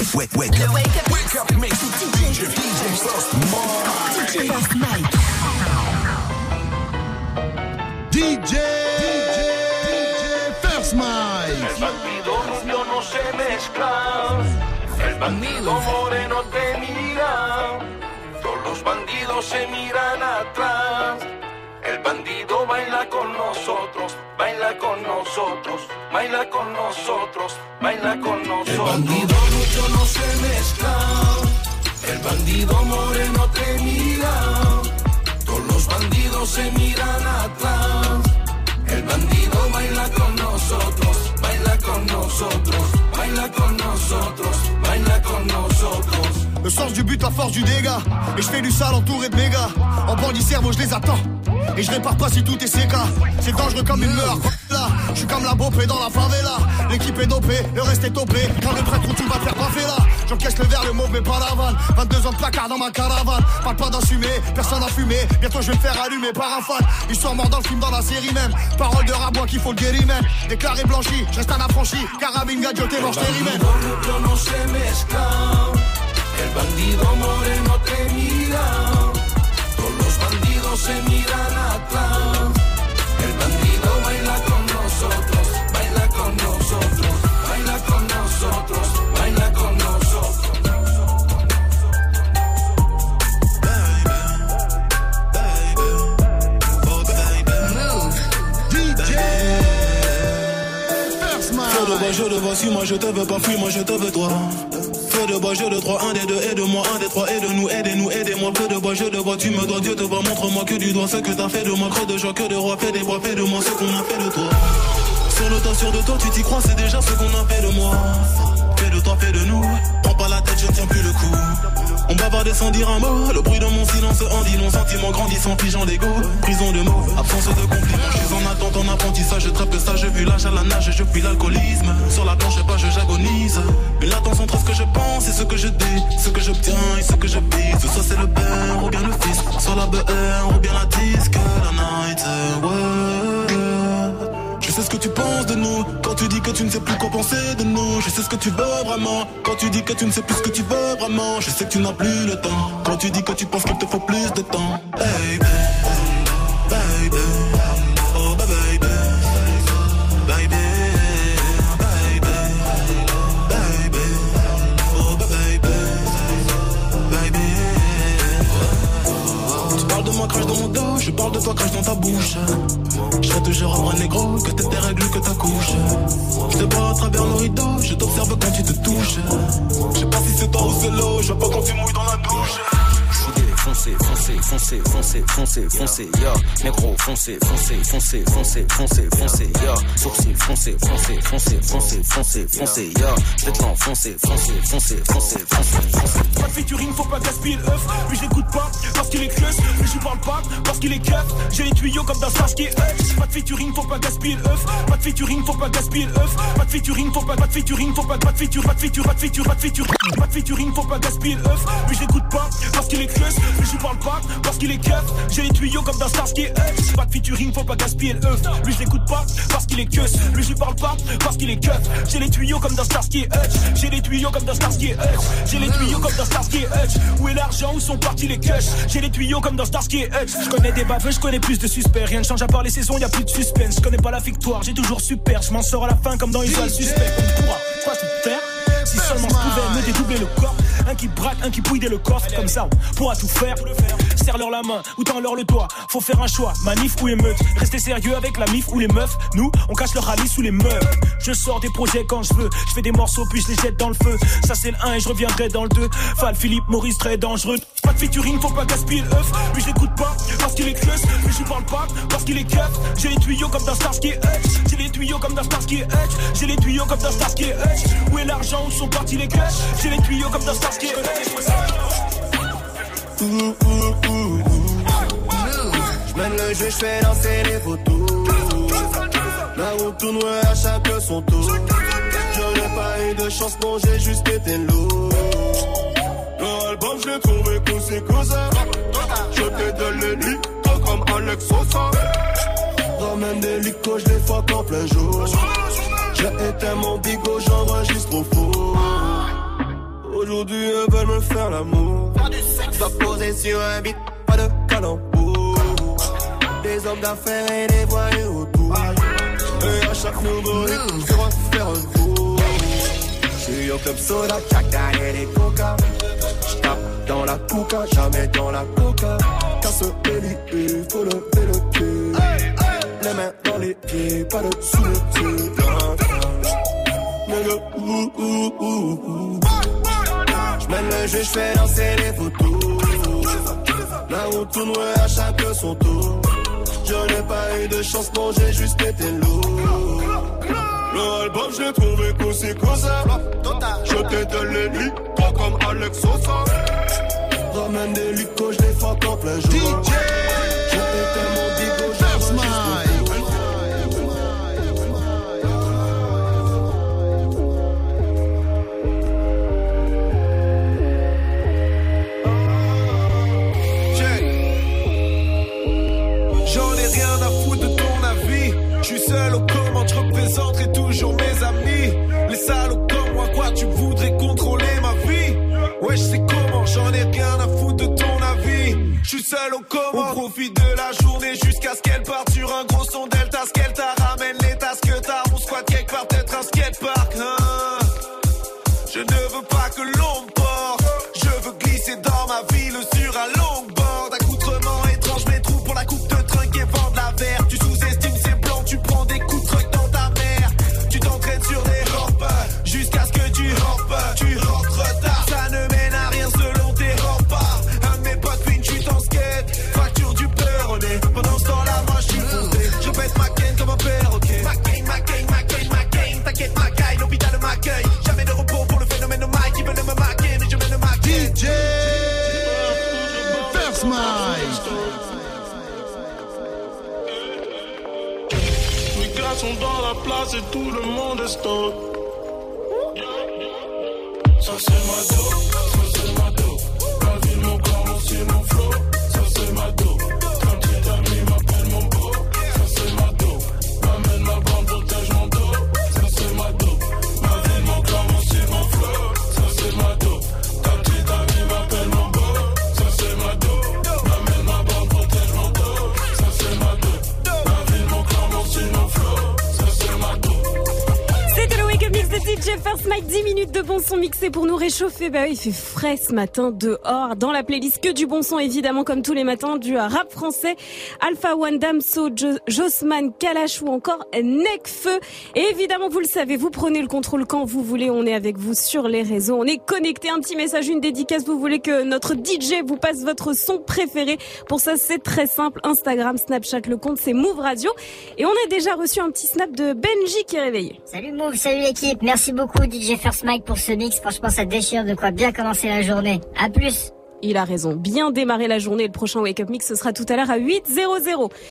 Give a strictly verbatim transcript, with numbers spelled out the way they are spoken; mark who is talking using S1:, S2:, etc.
S1: Wake, wake, wake up. Wake up, wake up, mix. D J, D J First Mike. D J First Mike.
S2: D J, D J, D J First Mike.
S3: El bandido rubio no se mezcla. El bandido moreno te mira. Todos los bandidos se miran atrás. El bandido baila con nosotros, baila con nosotros, baila con nosotros, baila con nosotros. El bandido rubio no se mezcla. El bandido moreno te mira. Todos los bandidos se miran atrás. El bandido baila con nosotros, baila con nosotros, baila con nosotros, baila con nosotros.
S4: Le sens du but, la force du dégât. Et je fais du sale entouré de méga. En bandit cerveau, je les attends. Et je répare pas si tout est C K. C'est dangereux comme une meurtre. Là, je suis comme la bopée dans la favela. L'équipe est dopée, le reste est topé. Quand le prêtre où tu vas faire baffer là. J'encaisse le verre, le mauve mais pas la vanne. vingt-deux ans de placard dans ma caravane. Parle pas d'assumer, personne n'a fumé. Bientôt je vais me faire allumer par un fan. Histoire mort dans le film, dans la série même. Parole de rabois qu'il faut le guérir même. Déclaré blanchi, je reste un affranchi. Carabine gadioté, mange tes rimes.
S3: El bandido moreno te mira, todos los bandidos se miran atrás. El bandido baila con nosotros, baila con nosotros, baila con nosotros, baila con nosotros. Baby, baby, oh baby. Move.
S2: D J First Mike.
S5: Fais de bois, je de voici, moi je te veux pas, fuis, moi je te veux toi. Feu de bois, jeu de trois, un des deux, aide-moi, un des trois, aide-nous, aidez-nous, aidez-moi. Feu de bois, jeu de bois, tu me dois, Dieu te voit, montre-moi que du doigt ce que t'as fait de moi, creux de joie, que de roi, fais des bois, fais de moi ce qu'on a fait de toi. Sur le tas, sûr de toi, tu t'y crois, c'est déjà ce qu'on a fait de moi. Fais de toi, fais de nous, prends pas la tête, je tiens plus le coup. On bavardait sans dire un mot, le bruit de mon silence en dit non, sentiment grandissant, figeant d'ego, prison de mots, absence de compliments, je suis en attente, en apprentissage, je trappe le stage, je vu l'âge à la nage, je fuis l'alcoolisme, sur la planche pas, je j'agonise, mais latence entre ce que je pense et ce que je dis, ce que j'obtiens et ce que je vise, soit c'est le père ou bien le fils, soit la B R ou bien la disque, la night, ouais. Je sais ce que tu penses de nous, quand tu dis que tu ne sais plus quoi penser de nous. Je sais ce que tu veux vraiment, quand tu dis que tu ne sais plus ce que tu veux vraiment. Je sais que tu n'as plus le temps, quand tu dis que tu penses qu'il te faut plus de temps. Baby, baby, oh baby, baby, baby, baby, oh baby, baby. Tu parles de moi, crache dans mon dos, je parle de toi, crache dans ta bouche. Je serai toujours un négro, que t'es tes règles, que ta couche. Je te vois à travers nos rideaux, je t'observe quand tu te touches. Je sais pas si c'est toi ou c'est l'eau, je vois pas quand tu mouilles dans la douche.
S6: Foncez, foncez, foncez, foncez, foncez, foncez, yo. Négro, foncez, foncez, foncez, foncez, foncez, foncez, yo. Sourcil, foncez, foncez, foncez, foncez, foncez, foncez, yo. Je vais te l'enfoncer, foncez, foncez, foncez, foncez, foncez.
S7: Pas de featuring, faut pas gaspiller le œuf. Lui je l'écoute pas, parce qu'il est clus. Lui je lui parle pas, parce qu'il est keuf. J'ai les tuyaux comme dans Sars qui est up. Pas de featuring, faut pas gaspiller le œuf. Pas de featuring, faut pas gaspiller le œuf. Pas de featuring, faut pas, pas de featuring, faut pas, pas de featuring, pas de featuring, pas de featuring, pas de featuring, pas de featuring, faut pas gaspiller le œuf. Lui je l'écoute pas, parce qu'il est clus. Lui je lui parle pas, parce qu'il est keuf. J'ai les tuyaux comme dans Stars qui est up. Pas de featuring, faut pas gaspiller le œuf. Lui je l'écoute pas, parce qu'il est keuf. Lui je lui parle pas, parce qu'il est keuf. J'ai les tuyaux comme dans Stars qui est up. J'ai les tuyaux comme dans Stars qui est up. J'ai les tuyaux comme dans Stars qui est up. Où est l'argent, où sont partis les cushs? J'ai les tuyaux comme dans Stars qui est up. Je connais des baveux, je connais plus de suspects. Rien ne change à part les saisons, y'a plus de suspense. Je connais pas la victoire, j'ai toujours super. Je m'en sors à la fin comme dans Usual Suspect. On pourra pas tout faire. Si seulement je pouvais me dédoubler le corps. Un qui braque, un qui pouille dès le coffre. Comme ça on pourra tout faire. Serre-leur la main ou tends-leur le doigt. Faut faire un choix, manif ou émeute. Rester sérieux avec la mif ou les meufs. Nous, on cache leur rallye sous les meufs. Je sors des projets quand je veux. Je fais des morceaux puis je les jette dans le feu. Ça c'est le un et je reviendrai dans le deux. Fal, Philippe, Maurice, très dangereux. Pas de featuring, faut pas gaspiller le œuf. Lui je l'écoute pas, parce qu'il est clus. Lui je lui parle pas, parce qu'il est keuf. J'ai les tuyaux comme dans Stars qui est Hutch. J'ai les tuyaux comme dans Stars qui est Hutch. J'ai les tuyaux comme dans Stars qui est Hutch. Où est l'argent, où sont partis les cushs? J'ai les tuyaux comme dans Stars qui est Hutch.
S8: J'mène le jeu, j'fais lancer les photos. La route tourne à chaque son tour. J'aurais pas eu de chance, non, j'ai juste été lourd. Leur album, j'l'ai trouvé cousin cousin. Je te donne les nuits, comme Alex Sosa. Ramène des licos, j'les fuck en plein jour. J'ai éteint mon bigot, j'enregistre au four. aujourd'hui elles veulent me faire l'amour. Dois poser sur un beat, pas de calembour. Des hommes d'affaires et des voyous autour. Et à chaque nouveau hit, je vais refaire un tour. J'suis au club soda, Jack Daniel et Coca. J'tape dans la coca, jamais dans la coca. Casse les lits, faut lever le cul. Les mains dans les pieds, pas de sous les yeux. Nigga, ouh, ouh, ouh, ouh. J'mène le jeu, j'fais danser les photos. La route tourne à chaque son tour. Je n'ai pas eu de chance, non, j'ai juste été lourd. L'album, j'ai trouvé qu'aussi que ça. Je t'étais les lits, pas comme Alex Sosa. Ramène des licos, je les fuck en plein jour. D J Je t'étais mon digo, j'ai juste
S9: J'suis seul aux commandes, j'représenterai toujours mes amis. Les salauds comme moi, quoi, tu voudrais contrôler ma vie? Ouais, j'sais comment, j'en ai rien à foutre de ton avis. J'suis seul aux commandes, on profite de la journée jusqu'à ce qu'elle parte sur un gros son delta. Ce qu'elle t'a ramène les tasses que t'as, on squatte quelque part, peut-être un skatepark, hein. Je ne veux pas que l'on me porte, je veux glisser dans ma ville sur un longboard. Accoutrement étrange, mais trou pour la coupe de trunk et vendre la verre. Tu sous-estimes ces blancs, tu prends des coups de truc dans ta mère. Tu t'entraînes sur des rampes, jusqu'à ce que tu rampes. Tu rentres tard, ça ne mène à rien selon tes remparts. Un de mes potes fait une chute en skate, fracture du péroné. Pendant ce temps-là, moi je suis foncé, je pète ma cane comme un perroquet. Ma cane, ma cane, ma cane, ma cane. T'inquiète ma caille, l'hôpital m'accueille. Jamais de repos pour le phénomène de Mike. Ils veulent me maquer, mais je mène ma
S2: D J First Mike.
S5: Les gars sont dans la place et tout le monde est stop. Ça c'est ma dope, ça c'est ma dope. Ma ville, mon corps, mon style, mon flow. Ça c'est ma dope. Quand petit ami m'appelle mon beau. Ça c'est ma dope. M'amène ma bande, protège mon dos. Ça c'est ma dope. Ma ville, mon corps, mon style, mon flow. Ça c'est ma dope. Quand petit ami m'appelle mon beau. Ça c'est ma dope. M'amène ma bande, protège mon dos. Ça c'est ma dope. Ma ville, mon corps, mon style, mon flow. Ça c'est ma dope.
S10: C'était le Wake Up Mix de D J First Mike, dix minutes de bon son mixé pour nous réchauffer. Bah oui, il fait frais ce matin dehors. Dans la playlist que du bon son, évidemment, comme tous les matins, du rap français. Alpha One, Damso, jo- Jossman, Kalash ou encore Nekfeu. Et évidemment, vous le savez, vous prenez le contrôle quand vous voulez. On est avec vous sur les réseaux. On est connecté. Un petit message, une dédicace. Vous voulez que notre D J vous passe votre son préféré. Pour ça, c'est très simple. Instagram, Snapchat, le compte, c'est Move Radio. Et on a déjà reçu un petit snap de Benji qui est réveillé.
S11: Salut Move, salut l'équipe. Merci beaucoup D J First Mike pour ce mix. Franchement, ça déchire, de quoi bien commencer la journée. À plus.
S10: Il a raison. Bien démarrer la journée. Le prochain Wake Up Mix, ce sera tout à l'heure à huit heures.